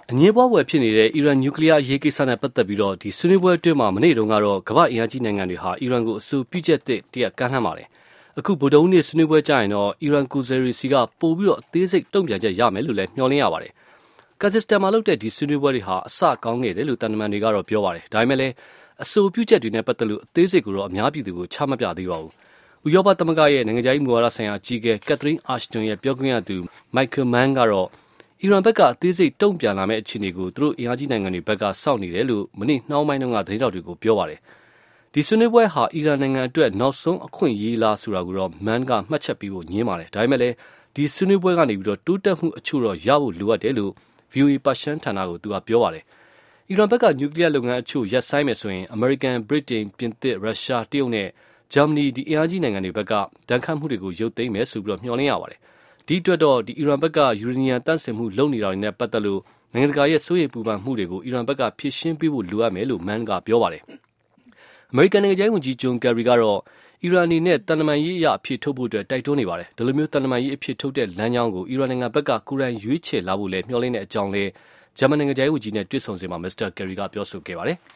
အငြင်းပွားဖွယ်ဖြစ်နေတဲ့အီရန်နျူကလ িয়ার ရေးကိစ္စနဲ့ပတ်သက်ပြီးဒီဆွေးနွေးပွဲအတွင်းမှာမနေ့တုန်းကတော့ကမ္ဘာ့အင်အားကြီးနိုင်ငံတွေဟာအီရန်ကိုအဆိုပြုချက်သစ်တရက်ကမ်းလှမ်းပါတယ်။အခုဗုဒ္ဓဟူးနေ့ဆွေးနွေးပွဲကြရင်တော့အီရန်ကိုယ်စားလှယ်စီကပိုပြီးအသေးစိတ်တုံ့ပြန်ချက်ရမယ်လို့လည်းမျှော်လင့်ရပါတယ်။ကာဇက်စတန်မှာလုပ်တဲ့ဒီဆွေးနွေးပွဲတွေဟာအစကောင်းခဲ့တယ်လို့တန်တမန်တွေကတော့ပြောပါတယ်။ဒါပေမဲ့လည်းအဆိုပြုချက်တွေနဲ့ပတ်သက်လို့အသေးစိတ်ကိုတော့အများပြည်သူကိုချမပြသေးပါဘူး။ဥရောပသမဂ္ဂရဲ့နိုင်ငံခြားရေးမူဝါဒဆိုင်ရာအကြီးအကဲကက်သရင်းအာရှ်တွန်ရဲ့ပြောခွင့်ရသူမိုက်ကယ်မန်းကတော့အီရန်ဘက်ကအသေးစိတ်တုံ့ပြန်လာမယ့်အခြေအနေကိုသူတို့အင်အားကြီးနိုင်ငံတွေဘက်ကစောင့်နေတယ်လို့မနေ့နှောင်းပိုင်းတုန်းကသတင်းတောက်တွေကိုပြောပါတယ်။ဒီဆွေးနွေးပွဲဟာအီရန်နိုင်ငံအတွက်နောက်ဆုံးအခွင့်အရေးလားဆိုတာကိုတော့မန်းကမှတ်ချက်ပေးဖို့ညင်းပါတယ်။ဒါပေမဲ့လည်းဒီဆွေးနွေးပွဲကနေတိုးတက်မှုအချို့တော့ရဖို့လိုအပ်တယ်လို့ VOA ပါရှန်ဌာနကိုသူကပြောပါတယ်။အီရန်ဘက်ကနျူကလ িয়ার လုပ်ငန်းအချို့ရပ်ဆိုင်းမယ်ဆိုရင်အမေရိကန်၊ဗြိတိန်၊ပြင်သစ်၊ရုရှား၊တရုတ်နဲ့ဂျာမနီဒီအင်အားကြီးနိုင်ငံတွေဘက်ကဒဏ်ခတ်မှုတွေကိုရုပ်သိမ်းမယ်ဆိုပြီးမျှော်လင့်ရပါတယ်။ဒီအတွက်တော့အီရန်ဘက်ကယူရေနီယံတန့်စင်မှုလုပ်နေတာတွေနဲ့ပတ်သက်လို့နိုင်ငံတကာရဲ့စိုးရိမ်ပူပန်မှုတွေကိုအီရန်ဘက်ကဖြေရှင်းပေးဖို့လိုအပ်မယ်လို့မန်းကပြောပါတယ်။အမေရိကန်နိုင်ငံခြားရေးဝန်ကြီးဂျွန်ကယ်ရီကတော့အီရန်အနေနဲ့တန်တမန်ရေးအရအဖြစ်ထုတ်ဖို့တိုက်တွန်းနေပါတယ်။ဒီလိုမျိုးတန်တမန်ရေးအဖြစ်ထုတ်တဲ့လမ်းကြောင်းကိုအီရန်နိုင်ငံဘက်ကကိုယ်တိုင်ရွေးချယ်လာဖို့လည်းမျှော်လင့်တဲ့အကြောင်းလည်းဂျာမန်နိုင်ငံခြားရေးဝန်ကြီးနဲ့တွေ့ဆုံစဉ်မှာမစ္စတာကယ်ရီကပြောဆိုခဲ့ပါတယ်။